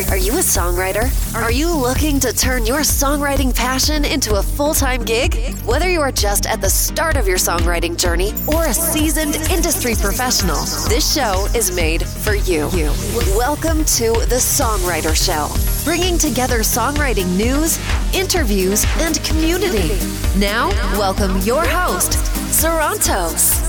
Are you a songwriter? Are you looking to turn your songwriting passion into a full-time gig? Whether you are just at the start of your songwriting journey or a seasoned industry professional, this show is made for you. Welcome to The Songwriter Show, bringing together songwriting news, interviews, and community. Now, welcome your host, Sarantos.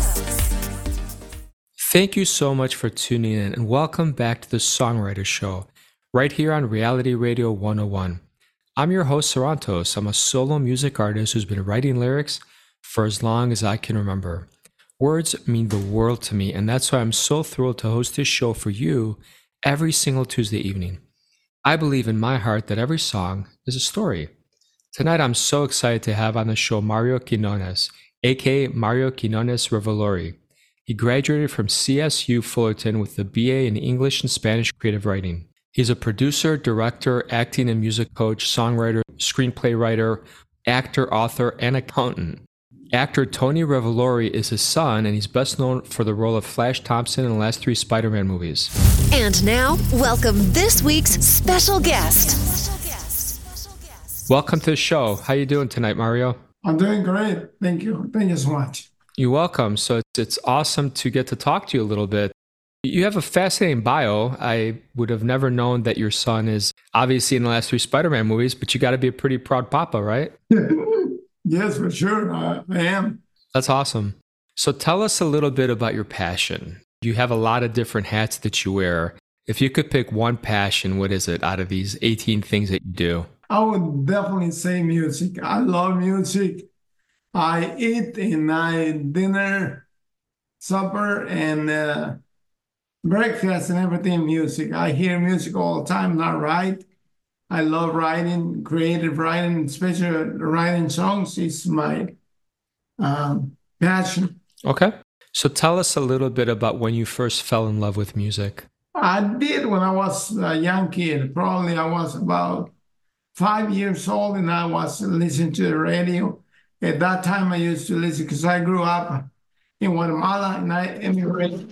Thank you so much for tuning in and welcome back to The Songwriter Show, right here on Reality Radio 101. I'm your host, Sarantos. I'm a solo music artist who's been writing lyrics for as long as I can remember. Words mean the world to me, and that's why I'm so thrilled to host this show for you every single Tuesday evening. I believe in my heart that every song is a story. Tonight, I'm so excited to have on the show Mario Quinones, aka Mario Quinones Revolori. He graduated from CSU Fullerton with a BA in English and Spanish creative writing. He's a producer, director, acting and music coach, songwriter, screenplay writer, actor, author, and accountant. Actor Tony Revolori is his son, and he's best known for the role of Flash Thompson in the last 3 Spider-Man movies. And now, welcome this week's special guest. Welcome to the show. How you doing tonight, Mario? I'm doing great. Thank you. Thank you so much. You're welcome. So it's awesome to get to talk to you a little bit. You have a fascinating bio. I would have never known that your son is obviously in the last 3 Spider-Man movies, but you got to be a pretty proud papa, right? Yes, for sure. I am. That's awesome. So tell us a little bit about your passion. You have a lot of different hats that you wear. If you could pick one passion, what is it out of these 18 things that you do? I would definitely say music. I love music. I eat and I dinner, supper, and breakfast and everything music. I hear music all the time, and I write. I love writing, creative writing, especially writing songs is my passion. Okay. So tell us a little bit about when you first fell in love with music. I did when I was a young kid. Probably I was about 5 years old, and I was listening to the radio. At that time, I used to listen because I grew up in Guatemala, and I immigrated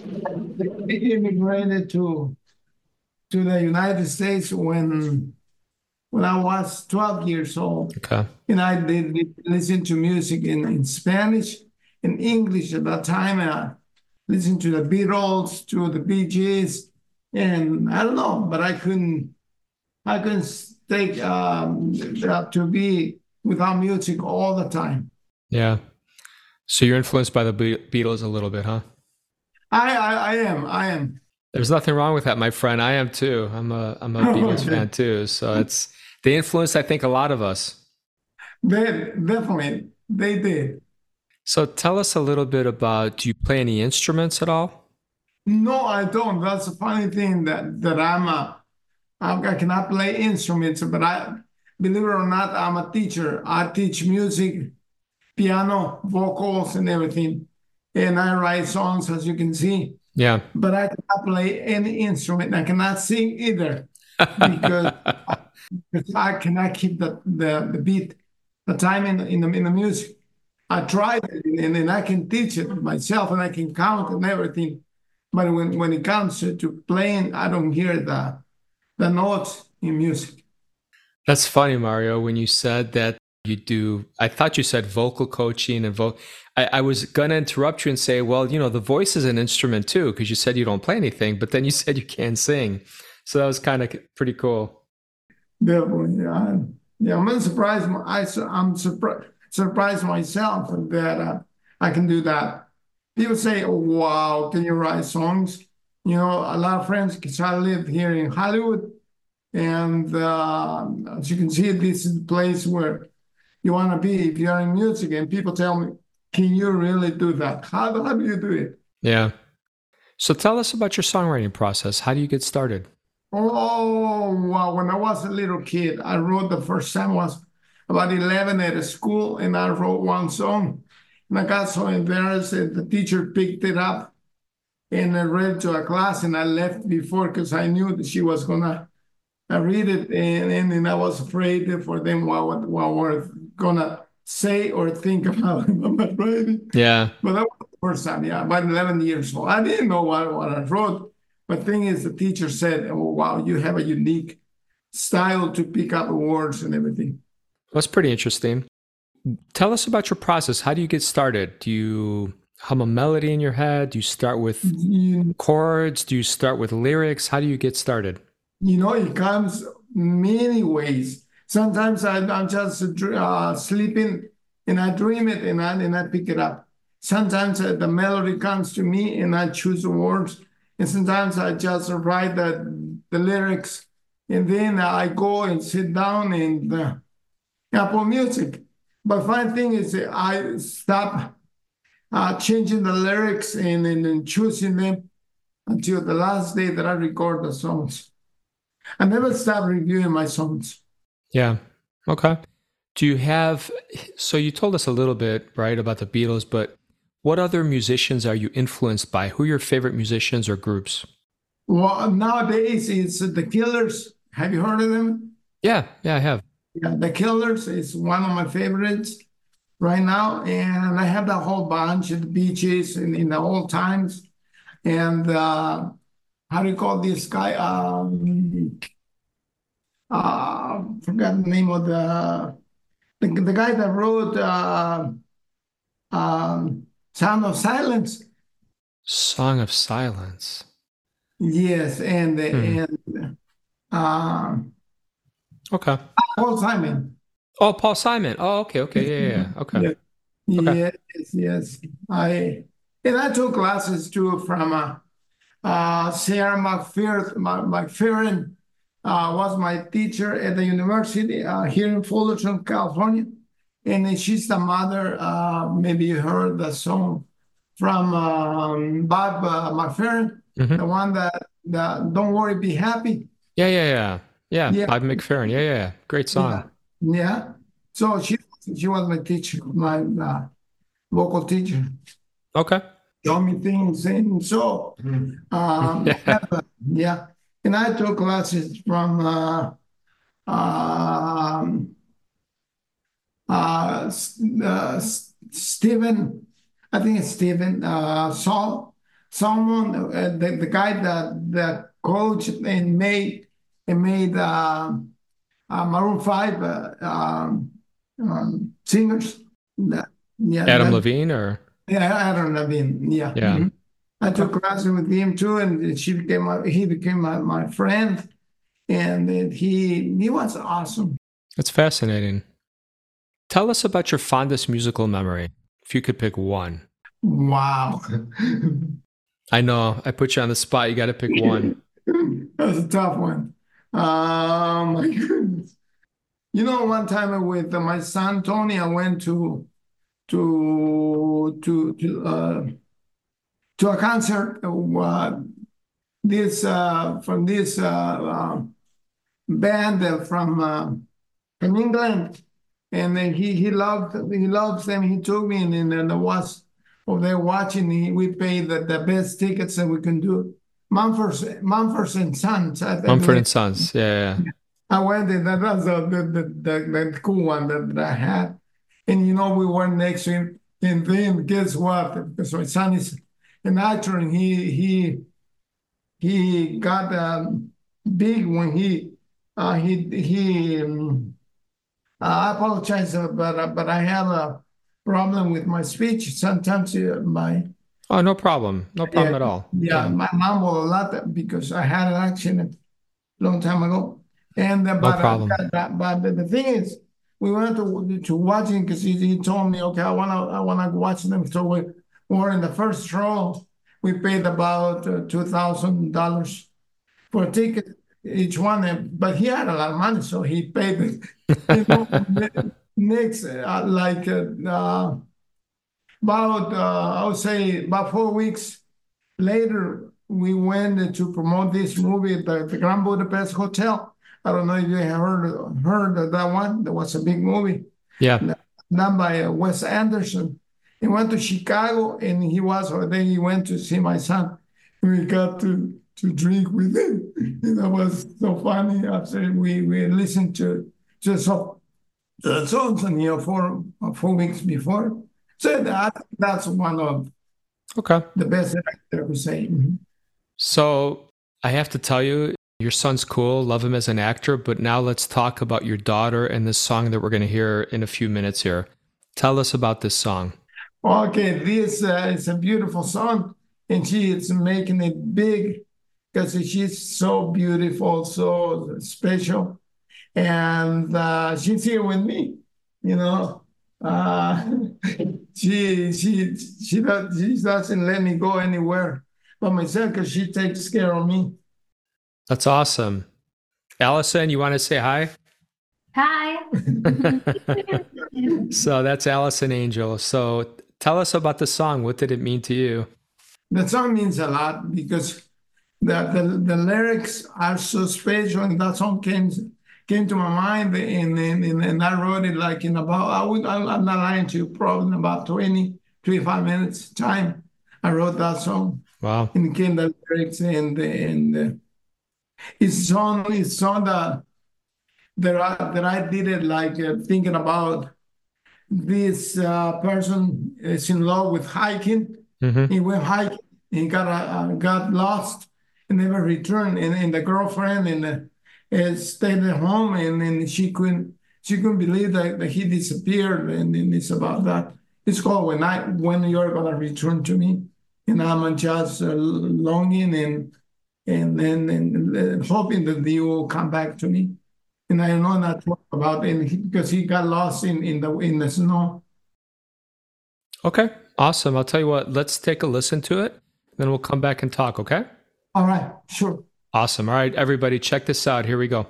to the United States when I was 12 years old. Okay. And I did listen to music in Spanish and English at that time. I listened to the Beatles, to the Bee Gees, and I don't know, but I couldn't take to be without music all the time. Yeah. So you're influenced by the Beatles a little bit, huh? I am. There's nothing wrong with that, my friend. I am too. I'm a Beatles fan too. So they influenced, I think, a lot of us. They did. So tell us a little bit about, do you play any instruments at all? No, I don't. That's a funny thing that I cannot play instruments, but believe it or not, I'm a teacher. I teach music, piano, vocals, and everything. And I write songs, as you can see. Yeah. But I cannot play any instrument. I cannot sing either because I cannot keep the beat, the time in the music. I tried it, and then I can teach it myself, and I can count and everything. But when it comes to playing, I don't hear the notes in music. That's funny, Mario, when you said that you do, I thought you said vocal coaching and I was going to interrupt you and say, well, the voice is an instrument too, because you said you don't play anything, but then you said you can't sing. So that was kind of pretty cool. Definitely. Yeah, I'm surprised. I'm surprised myself that I can do that. People say, oh, wow, can you write songs? A lot of friends, because I live here in Hollywood. And as you can see, this is the place where you want to be if you're in music. And people tell me, can you really do that? How do you do it? Yeah. So tell us about your songwriting process. How do you get started? Oh, wow. When I was a little kid, I wrote the first time I was about 11 at a school, and I wrote one song. And I got so embarrassed that the teacher picked it up and I read it to a class, and I left before because I knew that she was going to read it, and I was afraid for them what we're going to say or think about my writing. Yeah. But that was the first time, about 11 years old. I didn't know what I wrote, But thing is, the teacher said, "Oh, wow, you have a unique style to pick up words and everything." That's pretty interesting. Tell us about your process. How do you get started? Do you hum a melody in your head? Do you start with You, chords? Do you start with lyrics? How do you get started? it comes many ways. Sometimes I'm just sleeping and I dream it and I pick it up. Sometimes the melody comes to me and I choose the words. And sometimes I just write the lyrics and then I go and sit down and Apple Music. But fine thing is I stop changing the lyrics and choosing them until the last day that I record the songs. I never stop reviewing my songs. Yeah. Okay. Do you have, so you told us a little bit, right, about the Beatles, but what other musicians are you influenced by? Who are your favorite musicians or groups? Well, nowadays it's the Killers. Have you heard of them? Yeah, I have. Yeah, the Killers is one of my favorites right now, and I have the whole bunch of the Beaches in the old times. And how do you call this guy? Forgot the name of the guy that wrote Sound of Silence. Song of Silence. Yes, and Okay. Paul Simon. Oh, Paul Simon. Oh, okay. Yeah. Okay. Yeah. Okay. Yes. I took classes too from Sarah McFerrin was my teacher at the university here in Fullerton, California. And she's the mother, maybe you heard the song from Bob McFerrin, the one that Don't Worry, Be Happy. Yeah. Bob McFerrin. Yeah. Great song. Yeah. So she was my teacher, my vocal teacher. Okay. Show me things. And so, yeah. And I took classes from Stephen, I think it's Stephen Solomon, the guy that coached and made Maroon 5 singers. Adam Levine or? Yeah, Adam Levine. Yeah. Yeah. Mhm. I took classes with him too, and he became my friend, and he was awesome. That's fascinating. Tell us about your fondest musical memory, if you could pick one. Wow. I know, I put you on the spot. You got to pick one. That's a tough one. My goodness. One time with my son Tony, I went to a concert. This from this band from England, and then he loves them. He took me, and then I was over there watching. We paid the best tickets that we can do. Mumford and Sons. Mumford and Sons. Yeah. I went there. That was the cool one that I had. And we were next to him. And then guess what? Because my son is an actor, and he got big when I apologize, but I have a problem with my speech. Sometimes Oh, no problem. No problem at all. Yeah, my mom will a lot because I had an accident a long time ago. And No problem. but the thing is, we went to watching because he told me, okay, I wanna watch them. So we were in the first row. We paid about $2,000 for a ticket each one, but he had a lot of money, so he paid it. Next, about I would say about 4 weeks later, we went to promote this movie at the Grand Budapest Hotel. I don't know if you have heard of that one. That was a big movie. Yeah. Done by Wes Anderson. He went to Chicago, and then he went to see my son. We got to drink with him. And that was so funny. After we listened to just the songs, and 4 weeks before. So that's one of Okay. the best that I could ever say. So I have to tell you, your son's cool. Love him as an actor. But now let's talk about your daughter and this song that we're going to hear in a few minutes here. Tell us about this song. Okay, this is a beautiful song, and she is making it big because she's so beautiful, so special, and she's here with me. You know, she doesn't let me go anywhere by myself because she takes care of me. That's awesome. Allison, you want to say hi? Hi. So that's Allison Angel. So tell us about the song. What did it mean to you? The song means a lot because the lyrics are so special, and that song came to my mind, and I wrote it like in about, I'm not lying to you, probably in about 25 minutes time. I wrote that song. Wow. And it came the lyrics, and it's song that I did it like thinking about this person is in love with hiking. Mm-hmm. He went hiking, he got lost and never returned, and the girlfriend stayed at home, and she couldn't believe that he disappeared, and it's about that. It's called When You're Gonna Return to Me, and I'm just longing and hoping that you will come back to me. And I know not what about it because he got lost in the snow. Okay, awesome. I'll tell you what, let's take a listen to it, then we'll come back and talk, okay? All right, sure. Awesome. All right, everybody, check this out. Here we go.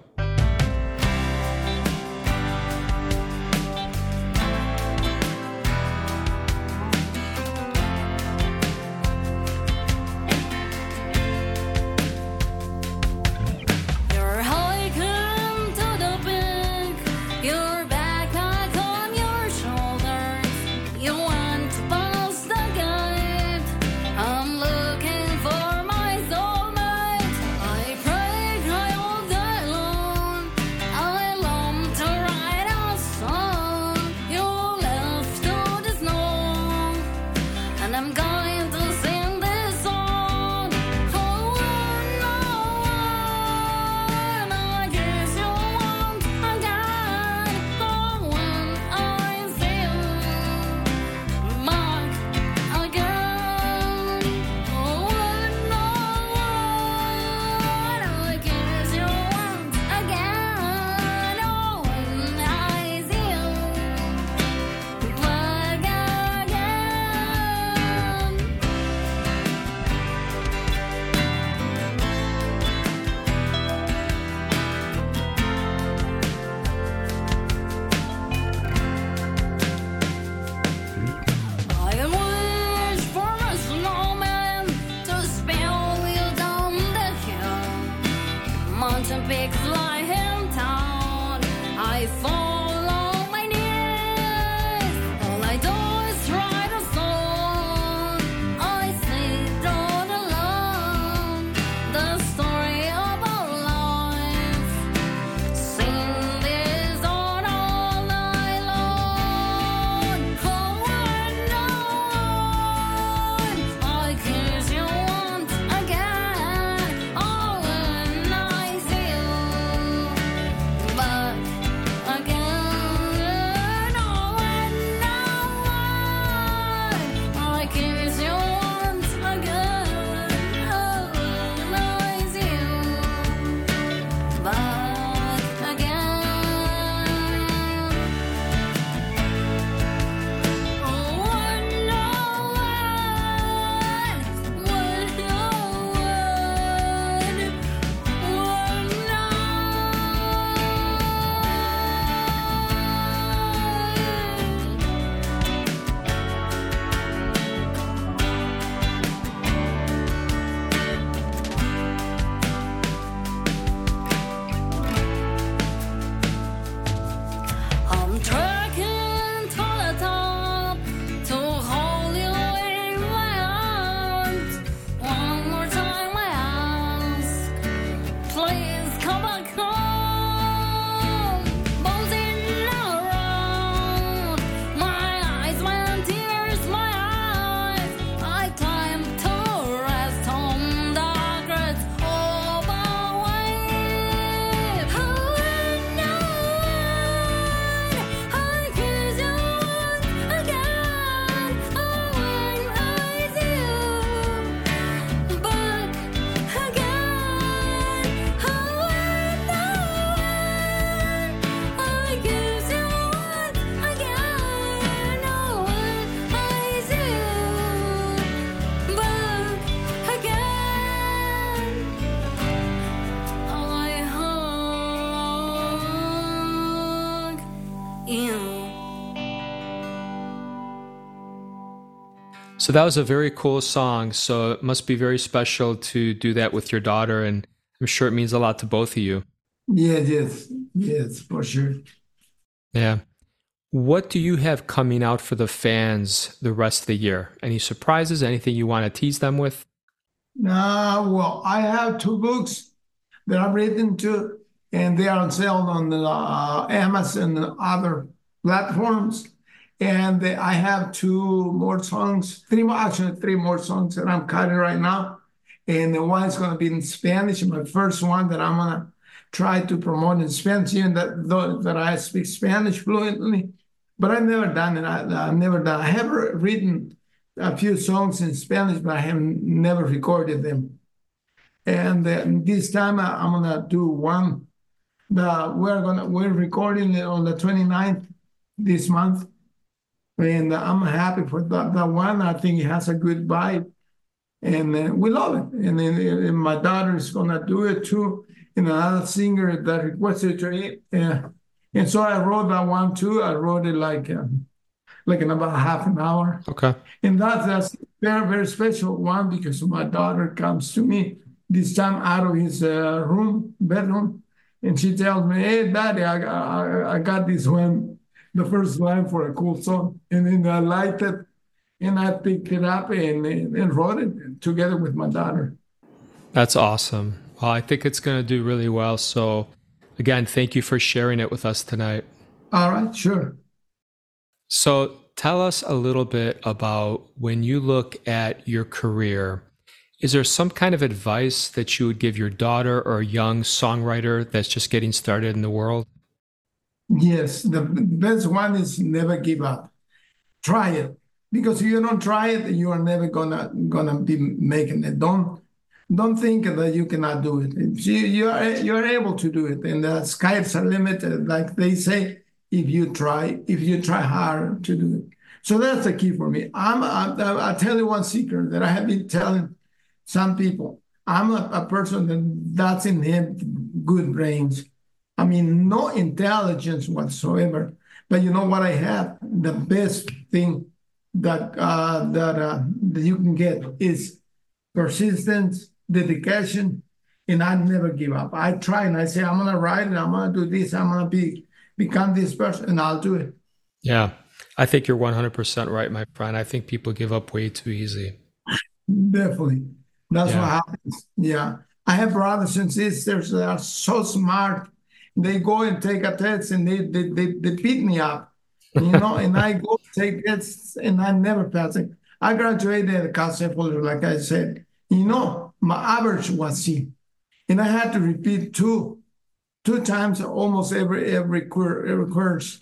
Again. So that was a very cool song. So it must be very special to do that with your daughter, and I'm sure it means a lot to both of you. Yes, for sure. Yeah. What do you have coming out for the fans the rest of the year? Any surprises? Anything you want to tease them with? Well, I have two books that I've written too, and they are on sale on the Amazon and other platforms. And I have two more songs, actually three more songs that I'm cutting right now. And the one is going to be in Spanish. My first one that I'm going to try to promote in Spanish, even that I speak Spanish fluently. But I've never done it. I've never done. I have written a few songs in Spanish, but I have never recorded them. And this time I'm gonna do one. We're recording it on the 29th this month, and I'm happy for that one. I think it has a good vibe, and we love it. And then my daughter is gonna do it too, and another singer that requested to. And so I wrote that one too. I wrote it like in about half an hour. Okay. And that's very, very special one because my daughter comes to me this time out of his bedroom, and she tells me, "Hey, Daddy, I got this one, the first line for a cool song." And then I liked it, and I picked it up and wrote it together with my daughter. That's awesome. Well, I think it's going to do really well. So again, thank you for sharing it with us tonight. All right, sure. So tell us a little bit about when you look at your career, is there some kind of advice that you would give your daughter or a young songwriter that's just getting started in the world? Yes, the best one is never give up. Try it. Because if you don't try it, you are never gonna be making it. Don't think that you cannot do it. You're able to do it, and the skies are limited, like they say. If you try hard to do it. So that's the key for me. I'll tell you one secret that I have been telling some people. I'm a person that doesn't have good brains. I mean, no intelligence whatsoever. But you know what I have? The best thing that you can get is persistence, dedication, and I never give up. I try and I say, I'm going to write it. I'm going to do this. I'm going to become this person, and I'll do it. Yeah, I think you're 100% right, my friend. I think people give up way too easy. Definitely. That's what happens. Yeah. I have brothers and sisters that are so smart. They go and take a test and they beat me up, and I go take tests and I never pass it. I graduated at Cal State Fullerton, like I said. My average was C. And I had to repeat two times almost every course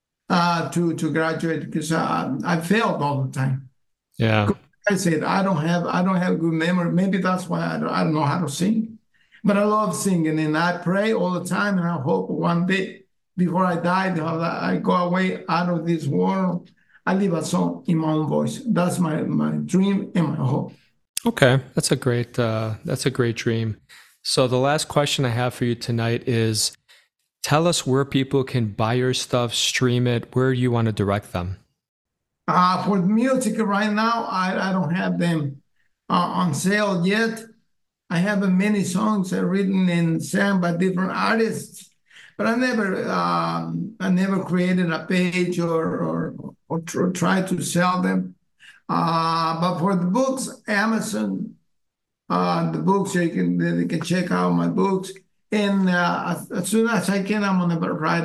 to graduate because I failed all the time. Yeah. I said I don't have good memory. Maybe that's why I don't know how to sing. But I love singing, and I pray all the time, and I hope one day before I die, I go away out of this world, I leave a song in my own voice. That's my dream and my hope. Okay, that's a great dream. So the last question I have for you tonight is, tell us where people can buy your stuff, stream it. Where do you want to direct them? For the music right now, I don't have them on sale yet. I have many songs written and sang by different artists, but I never created a page or tried to sell them. But for the books, Amazon, the books, they can check out my books. And as soon as I can, I'm gonna write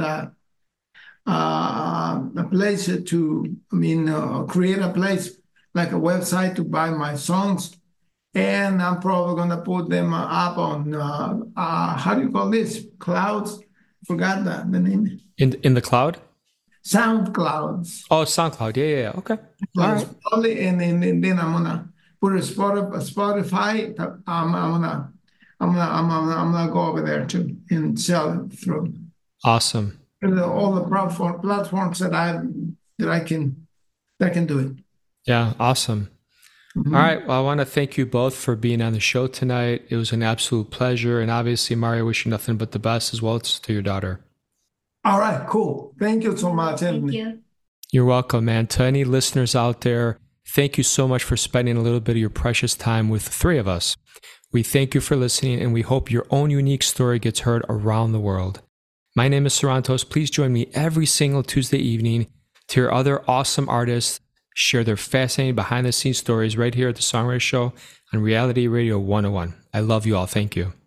a place create a place like a website to buy my songs. And I'm probably gonna put them up on how do you call this? Clouds? Forgot the name. In the cloud? SoundClouds. Oh, SoundCloud. Yeah. Okay. All right. Probably, and then I'm gonna put a Spotify. I'm gonna go over there too and sell it through. Awesome. All the platforms that I can do it. Yeah. Awesome. Mm-hmm. All right. Well, I want to thank you both for being on the show tonight. It was an absolute pleasure. And obviously, Mario, I wish you nothing but the best as well as to your daughter. All right. Cool. Thank you so much, Anthony. Thank you. You're welcome, man. To any listeners out there, thank you so much for spending a little bit of your precious time with the three of us. We thank you for listening, and we hope your own unique story gets heard around the world. My name is Sarantos. Please join me every single Tuesday evening to hear other awesome artists share their fascinating behind-the-scenes stories right here at the Songwriter Show on Reality Radio 101. I love you all. Thank you.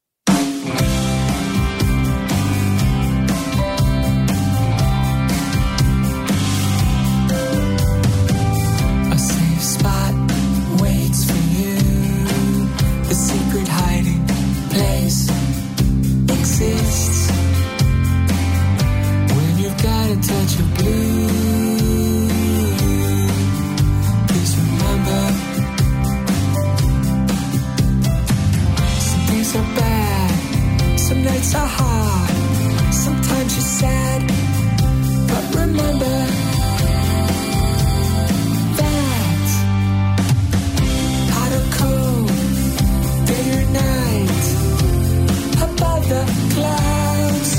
Touch of blue. Please remember, some days are bad, some nights are hard, sometimes you're sad, but remember that hot or cold, day or night, above the clouds,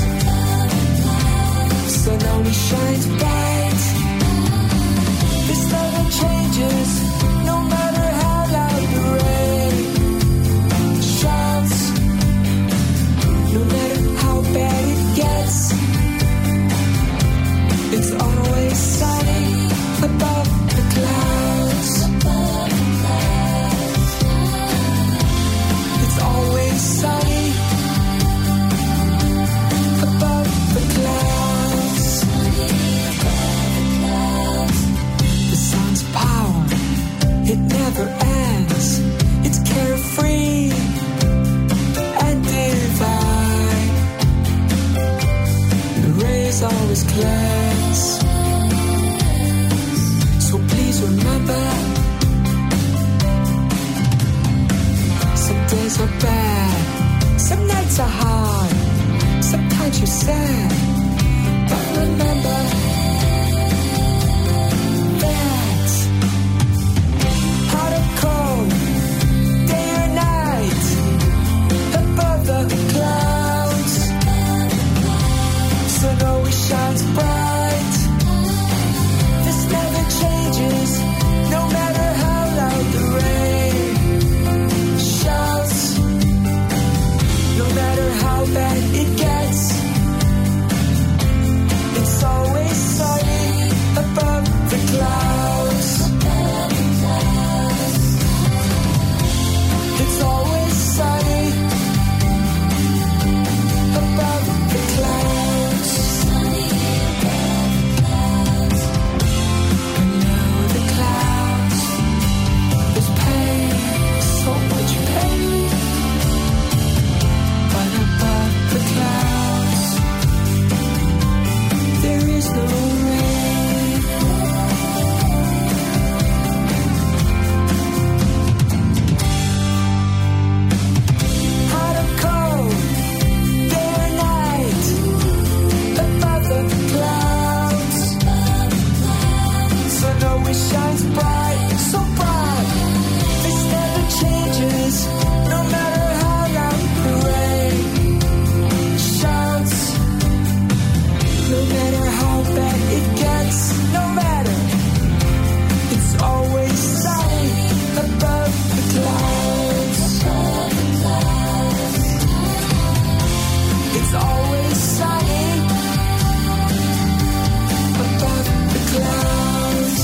sun always shines bright. This never changes, no matter how loud the rain shouts, no matter how bad it gets. It's always sunny above the clouds. It's always sunny above the clouds. The sun's power, it never ends. It's carefree and divine. The rays always cleanse. So please remember, some days are bad, some nights are hard, sometimes you're sad, but remember that hot or cold, day or night, above the clouds, sun always shines bright. This never changes, no matter how loud the rain shouts, no matter how bad it gets. It's always sunny above the clouds. It's always sunny above the clouds. Below the clouds, there's pain, so much pain. But above the clouds, there is no rain. Hot or cold, day or night, above the clouds, sun always shines bright, so bright. This never changes, no matter how loud the rain shouts, no matter how bad it gets, no matter. It's always sunny above the clouds. It's always sunny above the clouds.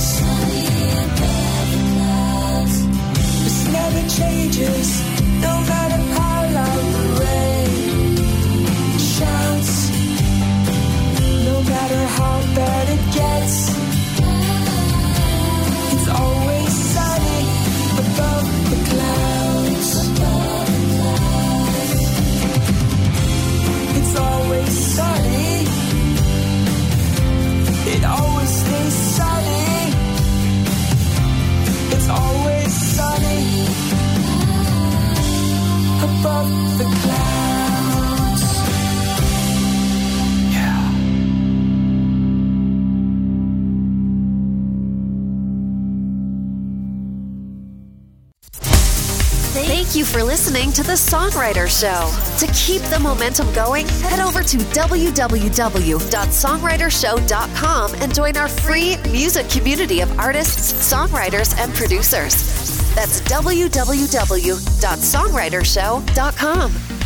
This never changes, no matter how loud the rain shouts, no matter how bad it gets. It's always sunny above the clouds. It's always Thank you for listening to The Songwriter Show. To keep the momentum going, head over to www.songwritershow.com and join our free music community of artists, songwriters, and producers. That's www.songwritershow.com.